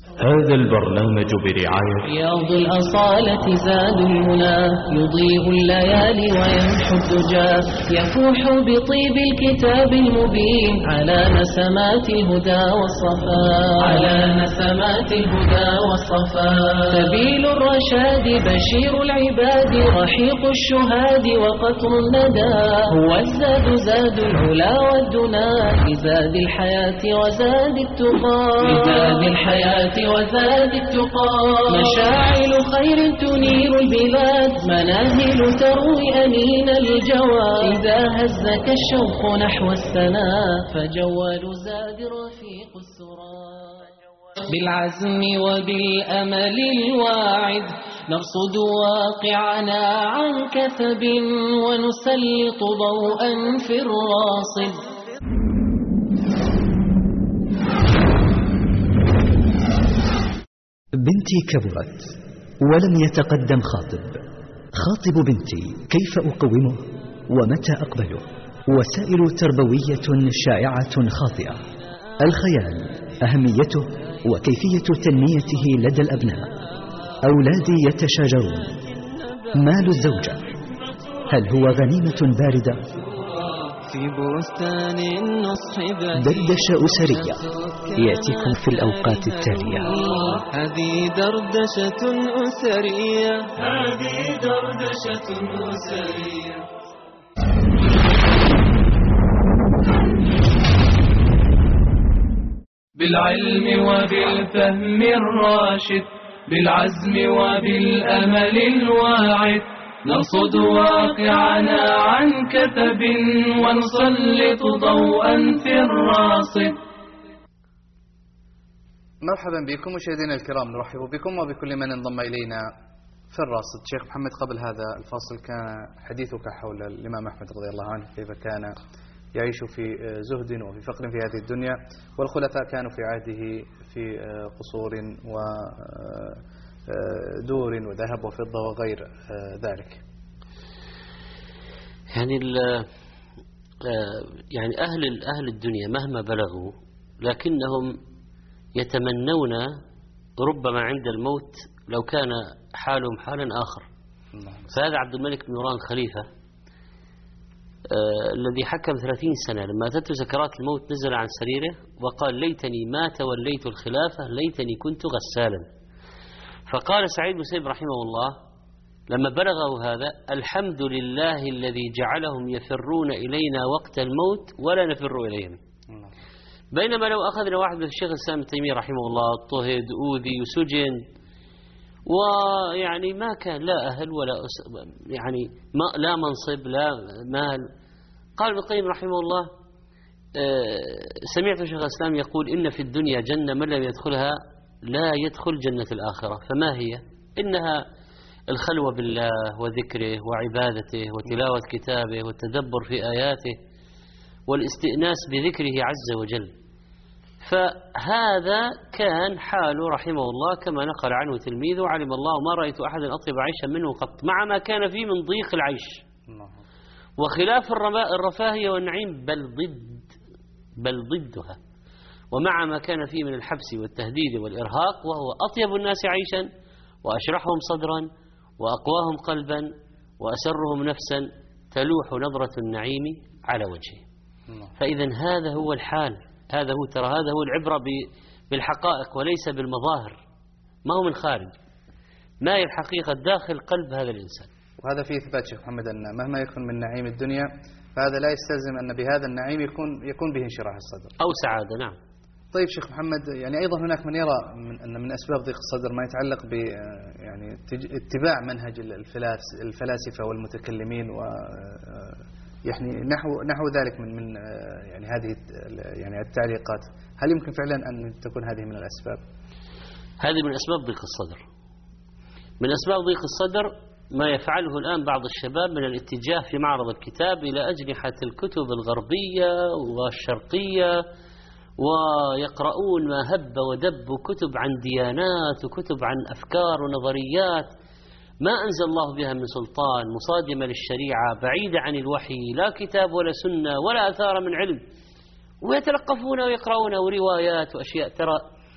هذا البرنامج برعاية رياض الأصالة زاد المنى، يضيء الليالي ويمحو الدجى، يفوح بطيب الكتاب المبين على نسمات الهدى والصفاء، على نسمات الهدى والصفاء. سبيل الرشاد بشير العباد، رحيق الشهاد وقطر الندى، هو الزاد زاد العلا والدنا، لزاد الحياة وزاد التقى، لزاد الحياة وزاد التقى. مشاعل خير تنير البلاد، مناهل تروي أنين الجواد، إذا هزك الشوق نحو السناء، فجوال زاد رفيق السرى. بالعزم وبالأمل الواعد، نرصد واقعنا عن كثب، ونسلط ضوءا في الراصد. بنتي كبرت ولم يتقدم خاطب بنتي كيف أقومه ومتى أقبله؟ وسائل تربوية شائعة خاطئة. الخيال أهميته وكيفية تنميته لدى الأبناء. أولادي يتشاجرون. مال الزوجة، هل هو غنيمة باردة؟ في بستان النصح دردشة أسرية يأتيكم في الأوقات التالية. هذه دردشة أسرية، هذه دردشة أسرية. بالعلم وبالفهم الراشد، بالعزم وبالأمل الواعد، نرصد واقعنا عن كثب، ونسلط ضوءا في الراصد. مرحبا بكم مشاهدينا الكرام، نرحب بكم وبكل من انضم إلينا في الراصد. شيخ محمد، قبل هذا الفاصل كان حديثك حول الإمام أحمد رضي الله عنه، كيف كان يعيش في زهد وفي فقر في هذه الدنيا، والخلفاء كانوا في عهده في قصور ودور وذهب وفضة وغير ذلك. يعني أهل الدنيا مهما بلغوا لكنهم يتمنون ربما عند الموت لو كان حالهم حالا آخر. فهذا عبد الملك بن مروان الخليفة الذي حكم 30 سنة، لما أتته سكرات الموت نزل عن سريره وقال: ليتني ما توليت الخلافة، ليتني كنت غسالا. فقال سعيد بن مسيب رحمه الله لما بلغه هذا: الحمد لله الذي جعلهم يفرون إلينا وقت الموت ولا نفر إليهم. بينما لو أخذنا واحد من الشيخ الإسلام ابن تيمية رحمه الله اضطهد، أوذي، وسجن، ويعني ما كان لا أهل ولا يعني لا منصب لا مال. قال ابن القيم رحمه الله: سمعت الشيخ الإسلام يقول: إن في الدنيا جنة من لم يدخلها لا يدخل جنة الآخرة. فما هي؟ إنها الخلوة بالله وذكره وعبادته وتلاوة كتابه والتدبر في آياته والاستئناس بذكره عز وجل. فهذا كان حاله رحمه الله كما نقل عنه تلميذه: علم الله ما رأيت أحدا أطيب عيشا منه قط، مع ما كان فيه من ضيق العيش وخلاف الرفاهية والنعيم بل ضدها، ومع ما كان فيه من الحبس والتهديد والإرهاق، وهو أطيب الناس عيشا وأشرحهم صدرا وأقواهم قلبا وأسرهم نفسا تلوح نظرة النعيم على وجهه. فإذا هذا هو الحال، هذا هو العبرة بالحقائق وليس بالمظاهر، ما هو من خارج، ما هي الحقيقة داخل قلب هذا الإنسان. وهذا فيه إثبات شيخ محمد أن مهما يكون من نعيم الدنيا فهذا لا يستلزم أن بهذا النعيم يكون به انشراح الصدر أو سعادة. نعم. طيب شيخ محمد، يعني أيضا هناك من يرى أن من أسباب ضيق الصدر ما يتعلق ب يعني اتباع منهج الفلاسفة والمتكلمين و يعني نحو ذلك من يعني هذه يعني التعليقات. هل يمكن فعلا أن تكون هذه من الأسباب؟ هذه من أسباب ضيق الصدر. من أسباب ضيق الصدر ما يفعله الآن بعض الشباب من الاتجاه في معرض الكتاب إلى أجنحة الكتب الغربية والشرقية، ويقرؤون ما هب ودب كتب عن ديانات وكتب عن أفكار ونظريات ما أنزل الله بها من سلطان، مصادمة للشريعة، بعيدة عن الوحي، لا كتاب ولا سنة ولا أثار من علم، ويتلقفون ويقرؤون روايات وأشياء. ترى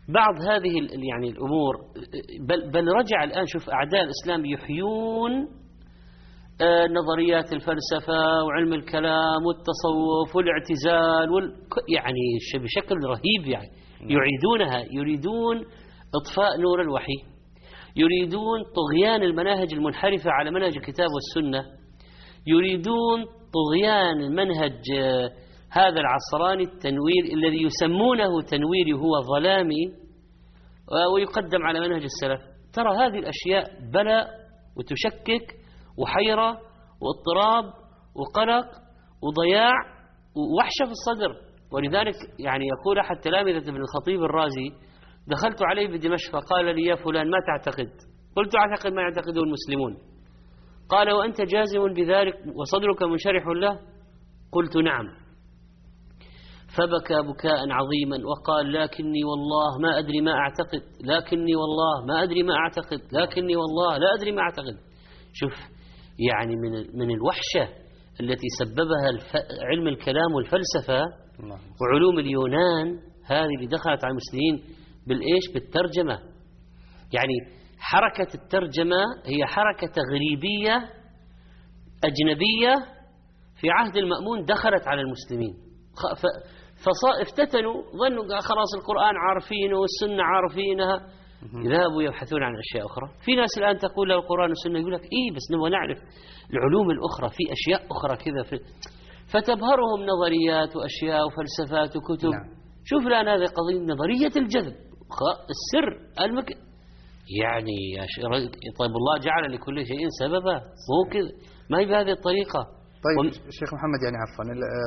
بعض هذه يعني الأمور، بل رجع الآن شوف أعداء الإسلام يحيون نظريات الفلسفة وعلم الكلام والتصوف والاعتزال يعني بشكل رهيب، يعني يعيدونها، يريدون إطفاء نور الوحي، يريدون طغيان المناهج المنحرفة على منهج الكتاب والسنة، يريدون طغيان منهج هذا العصراني التنوير الذي يسمونه تنويري هو ظلامي ويقدم على منهج السلف. ترى هذه الأشياء بلاء وتشكك وحيرة واضطراب وقلق وضياع ووحشة في الصدر. ولذلك يعني يقول أحد تلامذة ابن الخطيب الرازي: دخلت عليه بدمشق فقال لي: يا فلان ما تعتقد؟ قلت: أعتقد ما يعتقده المسلمون. قال: وأنت جازم بذلك وصدرك منشرح له؟ قلت: نعم. فبكى بكاء عظيما وقال: لكني والله ما أدري ما أعتقد، لكني والله ما أدري ما أعتقد، لكني والله لا أدري ما أعتقد. شوف يعني من الوحشة التي سببها علم الكلام والفلسفة وعلوم اليونان هذه اللي دخلت على المسلمين بالإيش؟ بالترجمة. يعني حركة الترجمة هي حركة تغريبية أجنبية في عهد المأمون دخلت على المسلمين، فافتتنوا ظنوا خلاص القرآن عارفينه والسنة عارفينها، ذهبوا يبحثون عن أشياء أخرى. في ناس الآن تقول له القرآن والسنة، يقول لك إيه بس نبغى نعرف العلوم الأخرى، في أشياء أخرى كذا فتبهرهم نظريات وأشياء وفلسفات وكتب. شوف الآن هذه قضية نظرية الجذب، السر يعني طيب الله جعل لكل شيء سببا، مو كذا، ما هي بهذه الطريقة. طيب شيخ محمد، يعني عفوا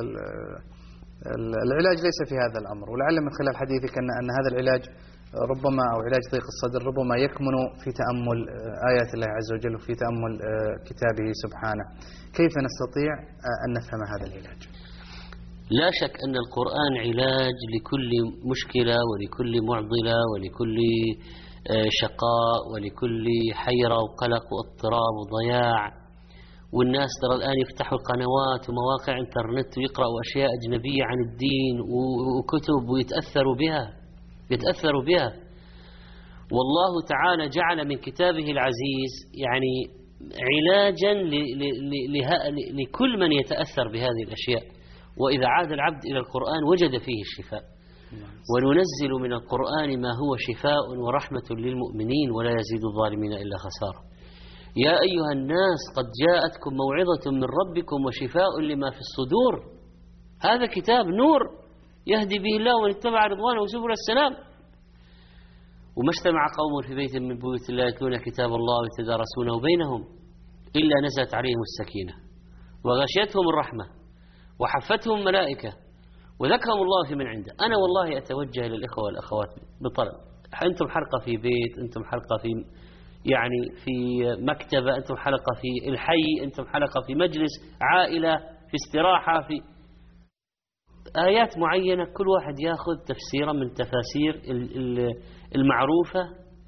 العلاج ليس في هذا الأمر، ولعل من خلال حديثك أن هذا العلاج ربما أو علاج ضيق الصدر ربما يكمن في تأمل آيات الله عز وجل وفي تأمل كتابه سبحانه. كيف نستطيع أن نفهم هذا العلاج؟ لا شك أن القرآن علاج لكل مشكلة ولكل معضلة ولكل شقاء ولكل حيرة وقلق واضطراب وضياع. والناس ترى الآن يفتحوا قنوات ومواقع انترنت ويقرأوا أشياء أجنبية عن الدين وكتب ويتأثروا بها. والله تعالى جعل من كتابه العزيز يعني علاجا لكل من يتأثر بهذه الأشياء. وإذا عاد العبد إلى القرآن وجد فيه الشفاء. وننزل من القرآن ما هو شفاء ورحمة للمؤمنين ولا يزيد الظالمين إلا خسارة. يا أيها الناس قد جاءتكم موعظة من ربكم وشفاء لما في الصدور. هذا كتاب نور يهدي به الله من اتبع رضوانه سبل السلام. وما اجتمع قوم في بيت من بيوت الله يتلون كتاب الله ويتدارسونه بينهم إلا نزلت عليهم السكينة وغشيتهم الرحمة وحفتهم الملائكة وذكرهم الله في من عنده. أنا والله أتوجه للإخوة والأخوات بطلب، أنتم حلقة في بيت، أنتم حلقة في يعني في مكتبة، أنتم حلقة في الحي، أنتم حلقة في مجلس عائلة، في استراحة، في آيات معينة كل واحد يأخذ تفسيرا من تفاسير المعروفة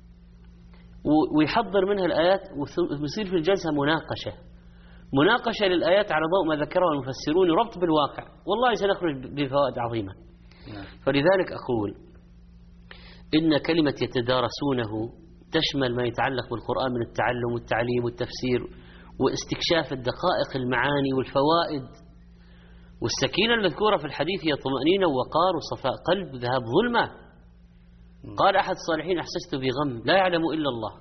ويحضر منها الآيات، ويصير في الجلسة مناقشة للآيات على ضوء ما ذكره المفسرون وربط بالواقع. والله سنخرج بفوائد عظيمة. فلذلك أقول إن كلمة يتدارسونه تشمل ما يتعلق بالقرآن من التعلم والتعليم والتفسير واستكشاف الدقائق المعاني والفوائد. والسكينة المذكورة في الحديث هي طمأنينة ووقار وصفاء قلب ذهاب ظلمة. قال أحد الصالحين: أحسست بغم لا يعلم إلا الله،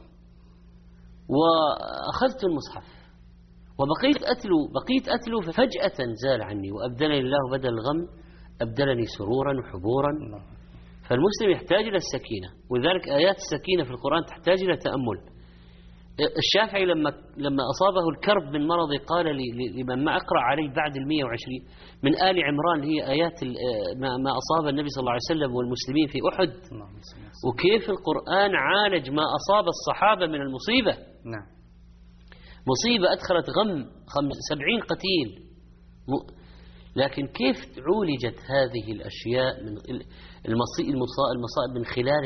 وأخذت المصحف وبقيت أتلو ففجأة زال عني وأبدلني الله بدل الغم أبدلني سرورا وحبورا. فالمسلم يحتاج إلى السكينة، ولذلك آيات السكينة في القرآن تحتاج إلى تأمل. الشافعي لما أصابه الكرب من مرضه قال لمن ما أقرأ عليه بعد 120 من آل عمران، هي آيات ما أصاب النبي صلى الله عليه وسلم والمسلمين في أحد، وكيف القرآن عالج ما أصاب الصحابة من المصيبة. مصيبة أدخلت غم 70 قتيل، لكن كيف عولجت هذه الأشياء من المصائب من خلال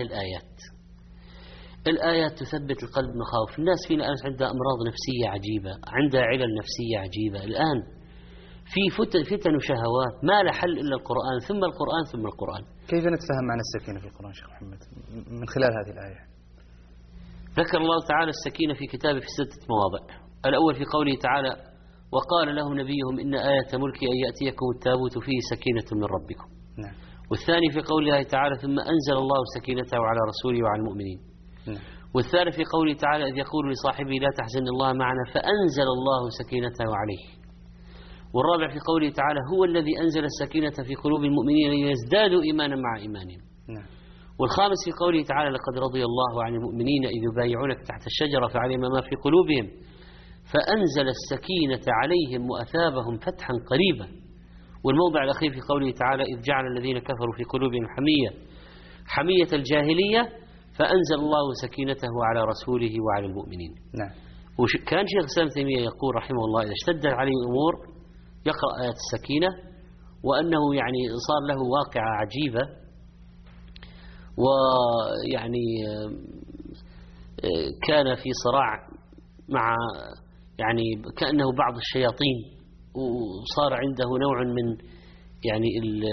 الآيات تثبت القلب مخاوف. الناس فينا عندها أمراض نفسية عجيبة، عندها علل نفسية عجيبة. الآن في فتن وشهوات ما لا حل إلا القرآن ثم القرآن ثم القرآن. كيف نتفهم معنى السكينة في القرآن شيخ محمد من خلال هذه الآية؟ ذكر الله تعالى السكينة في كتابه في 6 مواضع. الأول في قوله تعالى: وقال لهم نبيهم إن آية ملك أن يأتيكم التابوت فيه سكينة من ربكم. نعم. والثاني في قوله تعالى: ثم أنزل الله سكينته على رسوله وعلى المؤمنين. نعم. والثالث في قوله تعالى: إذ يقول لصاحبه لا تحزن الله معنا فأنزل الله سكينته عليه. والرابع في قوله تعالى: هو الذي أنزل السكينة في قلوب المؤمنين ليزدادوا إيمانا مع إيمانهم. نعم. والخامس في قوله تعالى: لقد رضي الله عن المؤمنين إذ يبايعونك تحت الشجرة فعلم ما في قلوبهم فأنزل السكينة عليهم وأثابهم فتحا قريبا. والموضع الأخير في قوله تعالى: إذ جعل الذين كفروا في قلوبهم حمية الجاهلية فأنزل الله سكينته على رسوله وعلى المؤمنين. نعم. وكان شيخ الإسلام تيمية يقول رحمه الله: إذا اشتدت عليه الأمور يقرأ آيات السكينة، وأنه يعني صار له واقعة عجيبة، ويعني كان في صراع مع يعني كأنه بعض الشياطين، وصار عنده نوع من يعني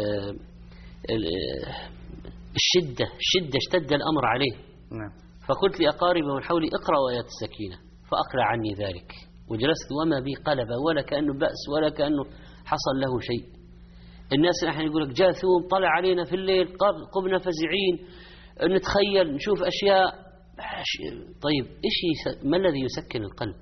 الشدة اشتد الأمر عليه. نعم. فقلت لأقارب من حولي: اقرأوا آيات السكينة، فأقلع عني ذلك، وجلست وما بي قلبة ولا كأنه بأس ولا كأنه حصل له شيء. الناس نحن يقول لك جاثوم طلع علينا في الليل قمنا فزعين نتخيل نشوف أشياء. طيب ما الذي يسكن القلب؟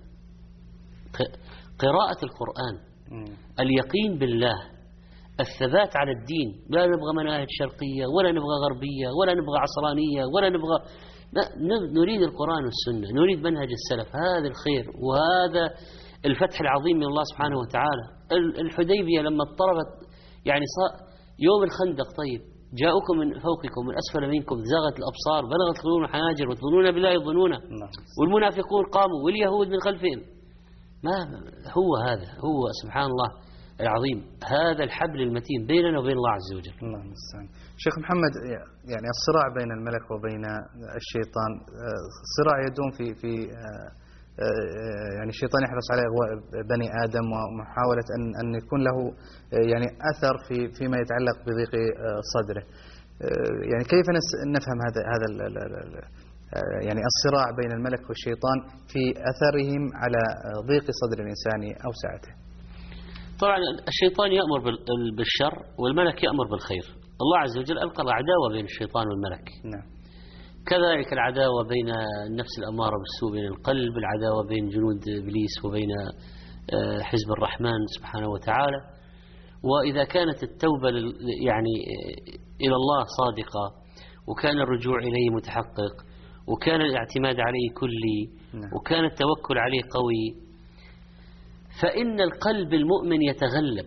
قراءة القرآن، اليقين بالله، الثبات على الدين. لا نبغى مناهج شرقية ولا نبغى غربية ولا نبغى عصرانية ولا نبغى، نريد القرآن والسنة، نريد منهج السلف. هذا الخير وهذا الفتح العظيم من الله سبحانه وتعالى. الحديبية لما اضطربت يعني يوم الخندق، طيب جاءوكم من فوقكم من أسفل منكم زاغت الأبصار بلغت القلوب الحناجر وتظنون بالله الظنون والمنافقون قاموا واليهود من خلفهم. ما هو هذا؟ هو سبحان الله العظيم هذا الحبل المتين بيننا وبين الله عز وجل. الله المستعان. شيخ محمد، يعني الصراع بين الملك وبين الشيطان صراع يدوم في يعني الشيطان يحرص على إغواء بني آدم ومحاولة أن يكون له يعني أثر فيما يتعلق بضيق صدره. يعني كيف نفهم هذا يعني الصراع بين الملك والشيطان في أثرهم على ضيق صدر الإنسان أو سعته؟ طبعا الشيطان يأمر بالشر والملك يأمر بالخير. الله عز وجل ألقى العداوة بين الشيطان والملك. نعم. كذلك العداوة بين النفس الأمارة بالسوء بين القلب، العداوة بين جنود إبليس وبين حزب الرحمن سبحانه وتعالى. وإذا كانت التوبة يعني إلى الله صادقة، وكان الرجوع إليه متحقق، وكان الاعتماد عليه كلي، وكان التوكل عليه قوي، فإن القلب المؤمن يتغلب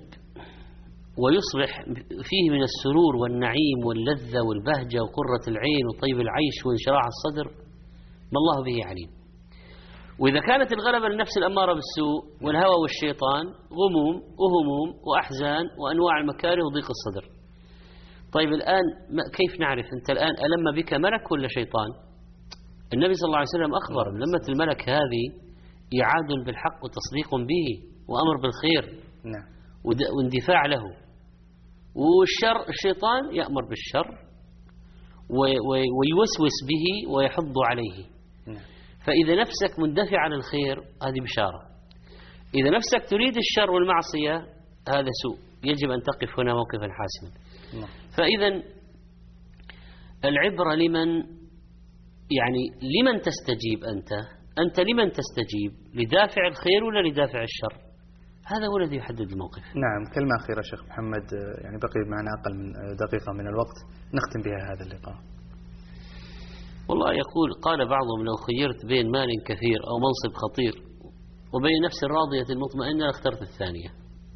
ويصبح فيه من السرور والنعيم واللذة والبهجة وقرة العين وطيب العيش وانشراح الصدر ما الله به عليم. وإذا كانت الغلبة للنفس الأمارة بالسوء والهوى والشيطان غموم وهموم وأحزان وأنواع المكاره وضيق الصدر. طيب الآن كيف نعرف أنت الآن ألم بك ملك ولا شيطان؟ النبي صلى الله عليه وسلم أخبر لمة الملك هذه إعاد بالحق وتصديق به وأمر بالخير واندفاع له. والشر الشيطان يأمر بالشر ويوسوس به ويحض عليه. فإذا نفسك مندفع عن الخير هذه بشارة، إذا نفسك تريد الشر والمعصية هذا سوء، يجب أن تقف هنا موقفا حاسما. فإذا العبرة لمن تستجيب أنت لمن تستجيب؟ لدافع الخير ولا لدافع الشر؟ هذا هو الذي يحدد الموقف. نعم. كلمة أخيرة شيخ محمد، يعني بقي معنا أقل من دقيقة من الوقت نختم بها هذا اللقاء. والله قال بعضهم لو خيرت بين مال كثير أو منصب خطير وبين نفس راضية مطمئنة لاخترت الثانية.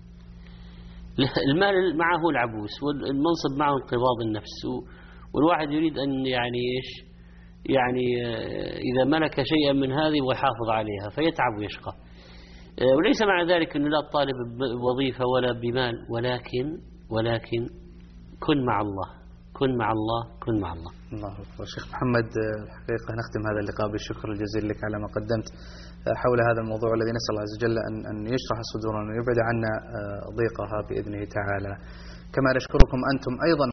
المال معه العبوس والمنصب معه انقباض النفس، والواحد يريد أن يعني إذا ملك شيئا من هذه ويحافظ عليها فيتعب ويشقى. وليس معنى ذلك أنه لا طالب بوظيفة ولا بمال، ولكن كن مع الله، كن مع الله كن مع الله. الله أكبر. شيخ محمد، الحقيقة نختم هذا اللقاء بالشكر الجزيل لك على ما قدمت حول هذا الموضوع الذي نسأل الله عز وجل أن يشرح صدورنا ويبعد عنا ضيقها بإذنه تعالى. كما نشكركم أنتم أيضا